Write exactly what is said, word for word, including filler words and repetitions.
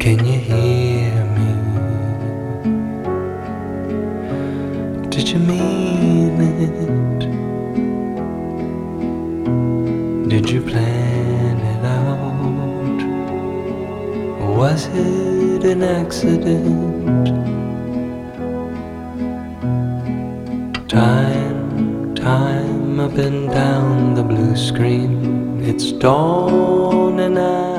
Can you hear me? Did you mean it? Did you plan it out? Was it an accident? Time, time up and down the blue screen. It's dawn and I